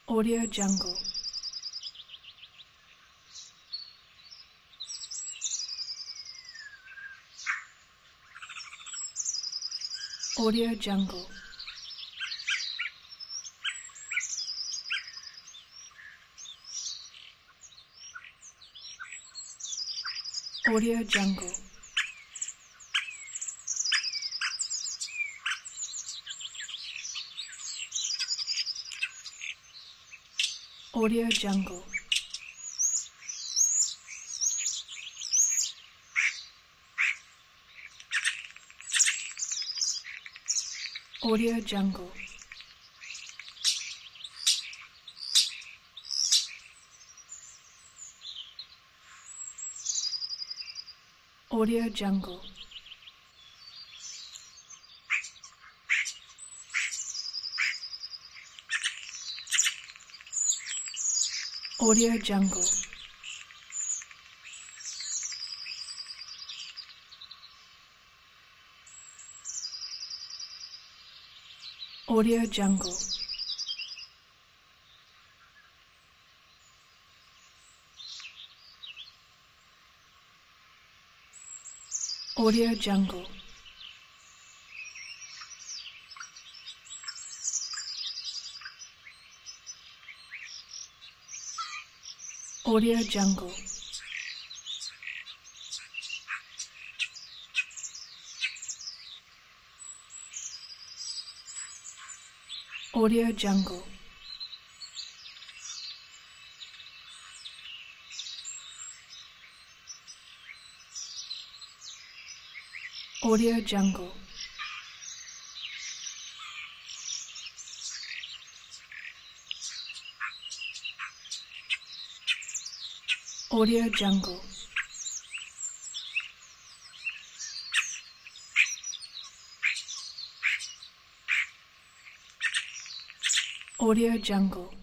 Audio Jungle. Audio Jungle. Audio Jungle. Audio Jungle. Audio Jungle. Audio Jungle. Audio Jungle. Audio Jungle. Audio Jungle. Audio Jungle. Audio Jungle. Audio Jungle. Audio Jungle. Audio Jungle.